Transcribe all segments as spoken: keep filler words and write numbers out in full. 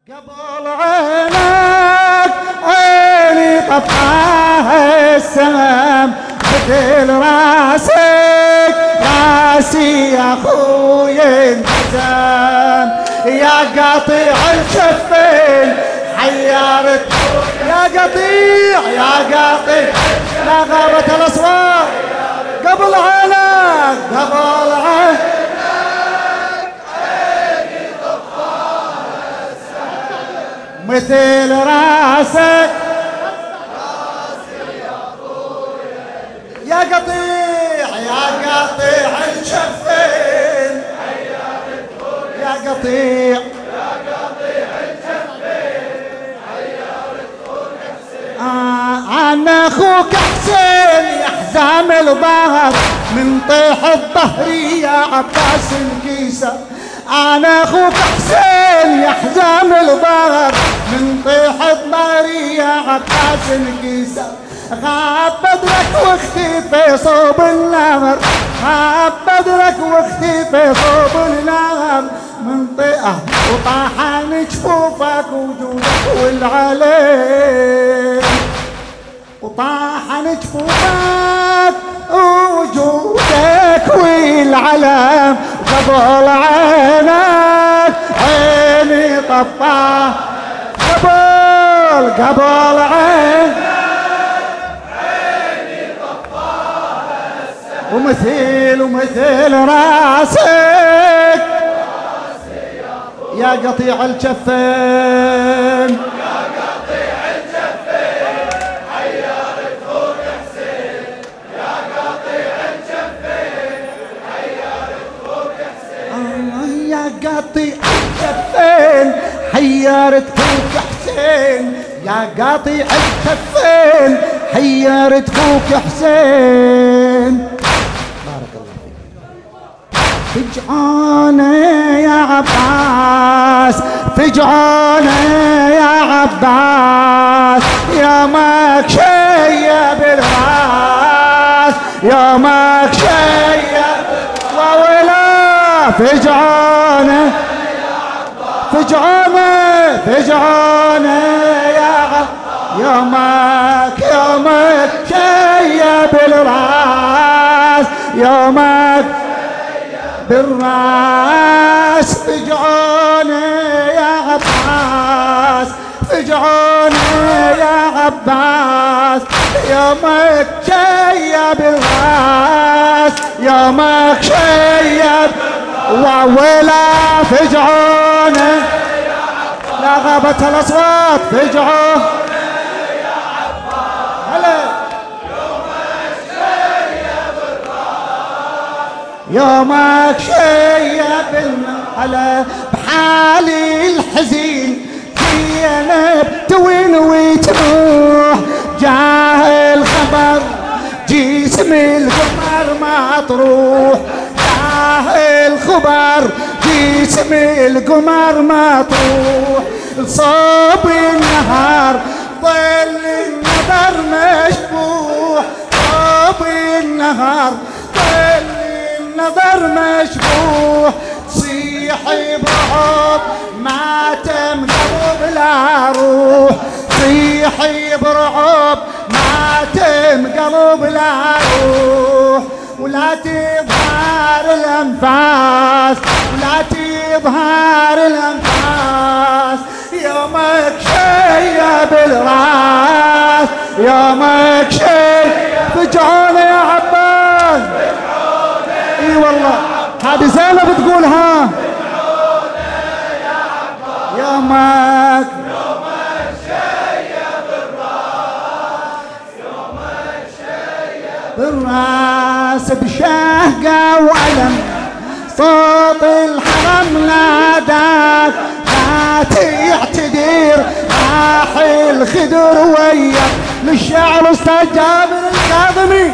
قبل عينك عيني طفاها السهم مثل راسك راسي يا خويا انهزم يا قاطع الكفين حيرت يا قطيع يا قاطع لا غابت الاصوات قبل عينك قبل عينك مثل راسك راسي يا خويا يا قطيع يا قطيع الشفين يا قطيع يا قطيع الشفين حيرت حسين آه انا اخوك حسين يا حزام الظهر من طيح الظهر يا عباس الكيسة انا اخوك حسين يا حزام الظهر من طيح الظهر يا عباس الكيسة غاب بدرك واختفي صوب النهر غاب بدرك واختفي صوب النهر من طيحه وطاحن جفوفك وجودك والعليم وطاحن جفوفك وجودك والعلم قبل عينك عيني طفاه قبل قبل عينك عيني طفاها السهم ومثل ومثل راسك راسي يا يا قطيع الجفين قاطع الكفين حيرت فوق حسين يا قاطع الكفين حيرت فوق حسين بارك الله فيك فجعانه يا عباس فجعانه يا عباس يا ماك شيء بالراس يا ماك شيء وولا فجعانه فجعانه فجعانه يا عباس يا ماك يا ماك شيء بالراس يا ماك بالراس فجعانه يا عباس فجعانه يا عباس يا ماك شيء بالراس يا ماك شيء وولا فجعانه لا غابت الاصوات فجعانه يا عباس هلا يومك شيب الراس يومك شيب هلا بحالي الحزين زينب توين وتروح جاه الخبر جسم القمر ما تروح الخبر جسم القمر ما تروح صوب النهار ظل النظر مشبوح صوب النهار ظل النظر مشبوح صيح برعب ما تم قلب لا روح صيح برعب ما تم قلب لا روح ولا تظهر الانفاس ولا تظهر الانفاس يومك شيء بالراس يومك شيء فجعانه يا عباس اي والله هذه زينب تقولها يومك يومك شيء بالراس يومك شيء بالراس بشهقة وألم صوت الحرم ناداك لا تعتذر راح الخدر وياك للشعر استاذ جابر الكاظمي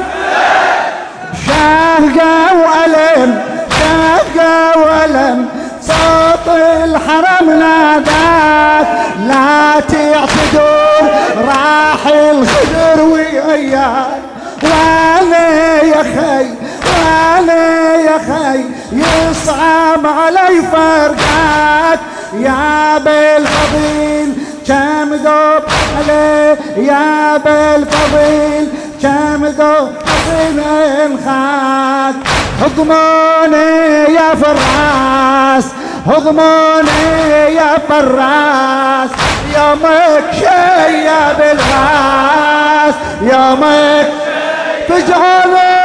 بشهقة وألم شهقة وألم صوت الحرم ناداك لا تعتذر راح الخدر وياك وانا يا خي وانا يا خي يصعب علي فرقات يا بالفضيل كم ذوب عليه يا بالفضيل كم ذوب حسين خاك هضموني يا فراس هضموني يا فراس يومك شيب الراس يومك فجعوني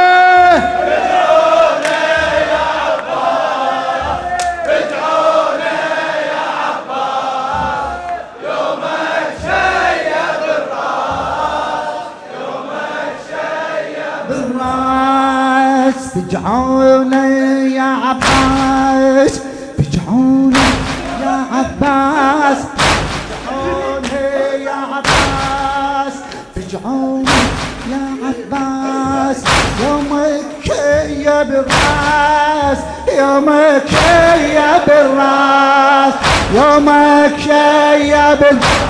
فجعوني يا عباس فجعوني يا عباس فجعوني يا عباس فجعوني يا عباس يومك شيب الراس يومك شيب الراس يومك شيب الراس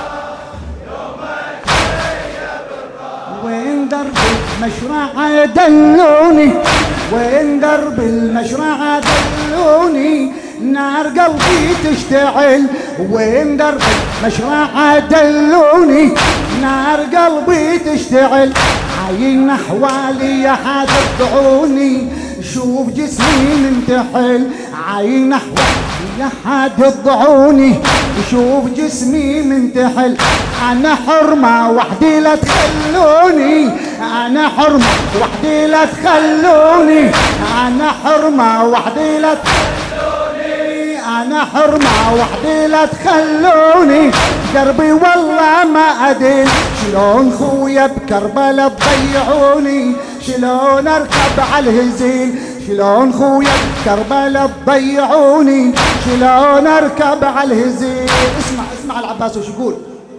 وين درب المشرعة دلوني وين درب المشرعة دلوني نار قلبي تشتعل وين درب المشرعة دلوني نار قلبي تشتعل عاين حوالي يا حد ادعوني شوف جسمي منتحل عاين حوالي يا حد ادعوني شوف جسمي منتحل انا حرمة وحدي لا تخلوني انا حرمة وحدي لا تخلوني انا حرمة وحدي لا تخلوني انا حرمة وحدي لا تخلوني دربي والله ما ادري شلون خويا بكربلة تضيعوني شلون اركب على الهزيل شلون خويا بكربلة تضيعوني شلون اركب على الهزيل اسمع اسمع العباس وش يقول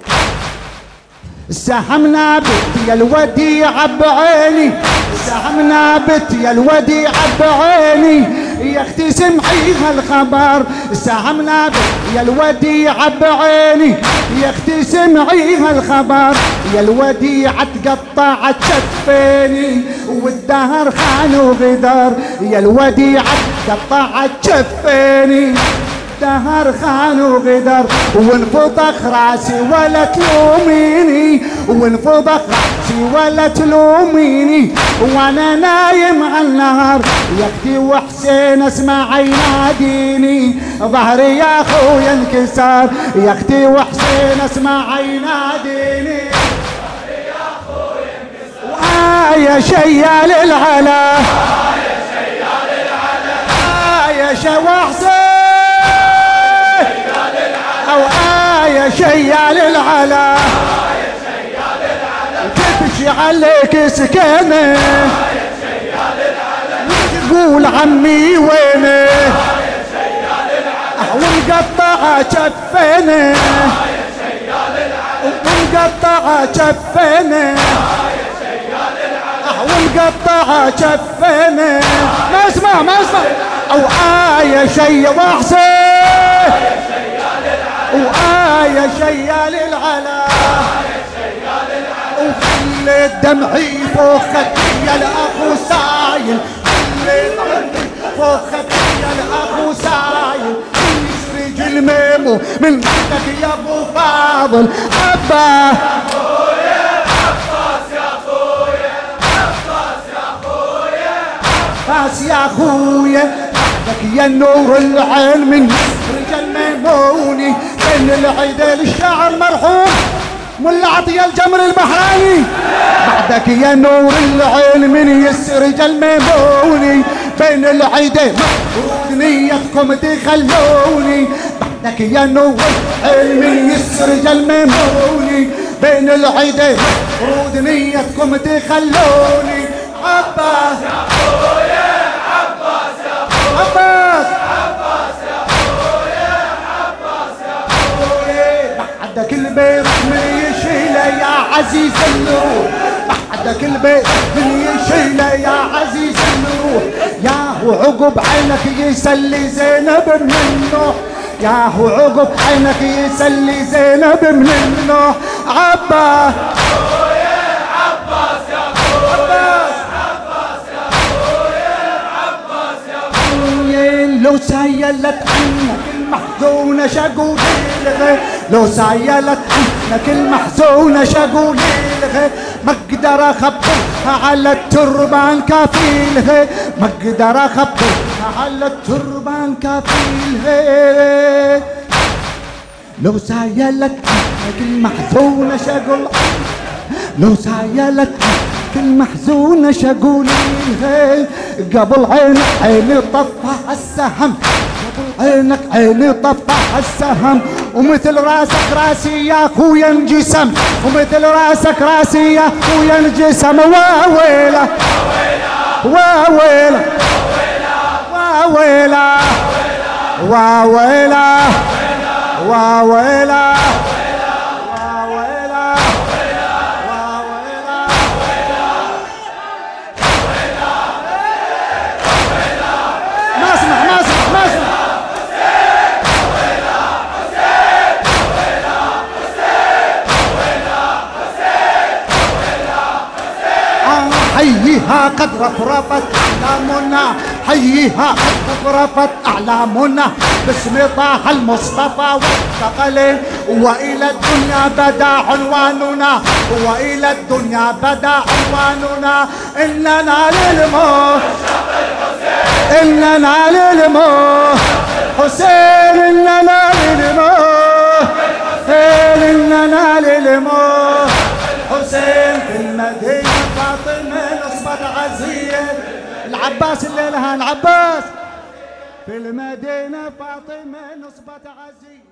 السهم نابت يا الوديع بعيني السهم نابت يا الوديع بعيني يا اختي سمعي هالخبر السهم نابت يا الوديع بعيني يا اختي سمعي هالخبر يا الوديع تقطعت شفيني والدهر خان وغدر يا الوديع تقطعت شفيني دهر خان وغدر وانفضخ راسي ولا تلوميني وانفضخ راسي ولا تلوميني وانا نايم على النهر يا اختي وحسين اسمع يناديني ظهري يا اخويا انكسر يا اختي وحسين اسمع يناديني ظهري يا اخويا انكسر يا شيال العلا يا شيال العلا يا شوحسين أو آية شيال العلا آية شيال العلا تبكي عليك سكينة آية شيال العلا وتقول عمي وينه آية شيال العلا ومقطعة شفينه آية شيال العلا ومقطعة شفينه آية شيال العلا ومقطعة شفينه ما اسمع ما اسمع أو آية شي وحسين وآية شيال العلا وخليت دمعي فوق خدي الأخو سايل خليت دمعي فوق خدي الأخو سايل يسرج الميمو من عندك يا أبو فاضل أبا عباس يا خويا عباس يا خويا عباس يا خويا بعدك يا نور العين من رجال ميموني بين العيدين الشاعر مرحوم ملا عطية الجمر البحراني بعدك يا نور العين من يسرج الميموني بين العيدين مفروض نيتكم تخلوني بعدك يا نور العين من يسرج الميموني بين العيدين مفروض نيتكم تخلوني عباس يا خويا عباس يا خويا عباس بعدك البيت من يشيله يا عزيز النور بعدك البيت من يشيله يا عزيز النور يا هو عقب عينك يسلي زينب من النوح يا هو عقب عينك يسلي زينب من النوح عباس يا عباس يا عباس عباس يا خويا عباس يا خويا لو سيلت عنك المحكمة المحزونة شقول لغي لو سايلت عنك المحزونة شقول لغي ما اقدر اخبرها على التربان كافيلها ما اقدر اخبرها على التربان كافيلها لو سايلت عنك المحزونة شقول لو سايلت المحزونة شقول لها قبل عينك عيني طفى السهم قبل عينك عيني طفى السهم ومثل راسك راسي يا اخويا انجسم ومثل راسك راسي يا اخويا انجسم واويله واويله واويله واويله واويله حييها قد رفرفت أعلامنا حييها قد رفرفت أعلامنا باسم طه المصطفى والثقلين وإلى الدنيا بدا عنواننا وإلى الدنيا بدا عنواننا إننا للموت إننا للموت حسين إننا للموت إننا للموت حسين في المدينة فاطمة نصبت عزية العباس الليلة العباس في المدينة فاطمة نصبت عزية.